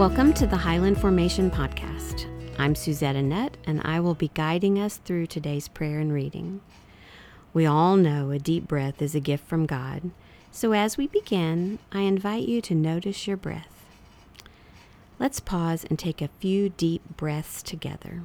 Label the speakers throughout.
Speaker 1: Welcome to the Highland Formation Podcast. I'm Suzette Annette, and I will be guiding us through today's prayer and reading. We all know a deep breath is a gift from God, so as we begin, I invite you to notice your breath. Let's pause and take a few deep breaths together.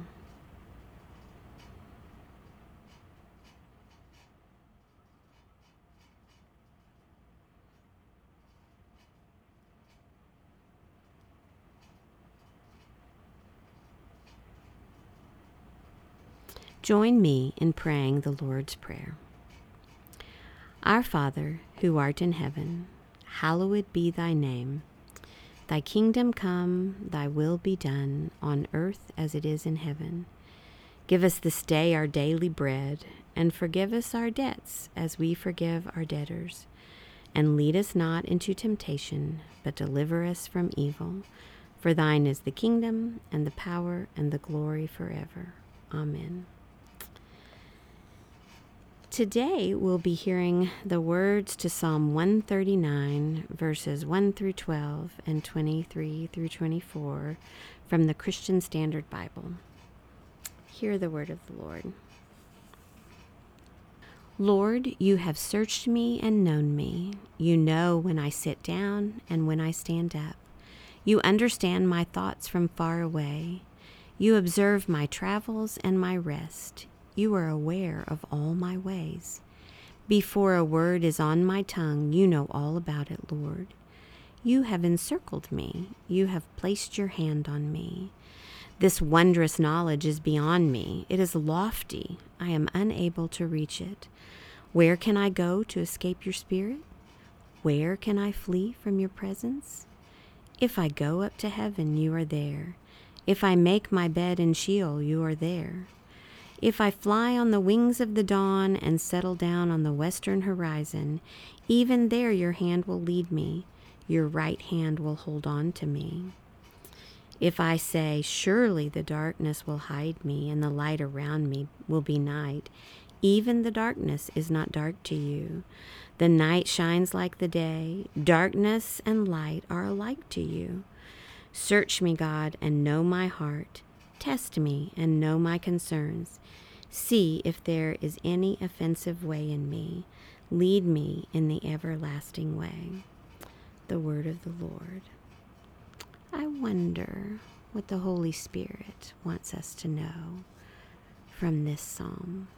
Speaker 1: Join me in praying the Lord's Prayer. Our Father, who art in heaven, hallowed be thy name. Thy kingdom come, thy will be done, on earth as it is in heaven. Give us this day our daily bread, and forgive us our debts as we forgive our debtors. And lead us not into temptation, but deliver us from evil. For thine is the kingdom, and the power, and the glory forever. Amen. Today we'll be hearing the words to Psalm 139, verses 1 through 12 and 23 through 24 from the Christian Standard Bible. Hear the word of the Lord. Lord, you have searched me and known me. You know when I sit down and when I stand up. You understand my thoughts from far away. You observe my travels and my rest. You are aware of all my ways. Before a word is on my tongue, you know all about it, Lord. You have encircled me. You have placed your hand on me. This wondrous knowledge is beyond me. It is lofty. I am unable to reach it. Where can I go to escape your spirit? Where can I flee from your presence? If I go up to heaven, you are there. If I make my bed in Sheol, you are there. If I fly on the wings of the dawn and settle down on the western horizon, even there your hand will lead me. Your right hand will hold on to me. If I say, surely the darkness will hide me and the light around me will be night, even the darkness is not dark to you. The night shines like the day. Darkness and light are alike to you. Search me, God, and know my heart. Test me and know my concerns. See if there is any offensive way in me. Lead me in the everlasting way. The word of the Lord. I wonder what the Holy Spirit wants us to know from this psalm.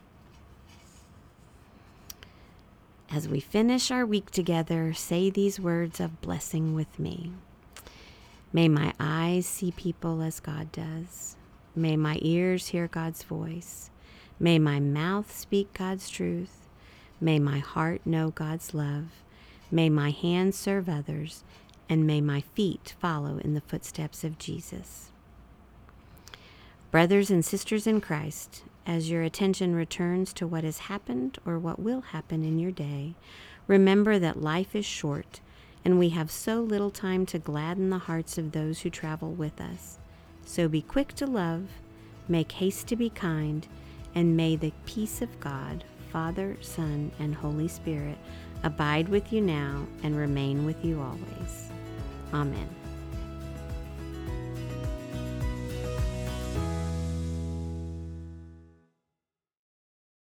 Speaker 1: As we finish our week together, say these words of blessing with me. May my eyes see people as God does. May my ears hear God's voice. May my mouth speak God's truth. May my heart know God's love. May my hands serve others. And may my feet follow in the footsteps of Jesus. Brothers and sisters in Christ, as your attention returns to what has happened or what will happen in your day, remember that life is short, and we have so little time to gladden the hearts of those who travel with us. So be quick to love, make haste to be kind, and may the peace of God, Father, Son, and Holy Spirit abide with you now and remain with you always. Amen.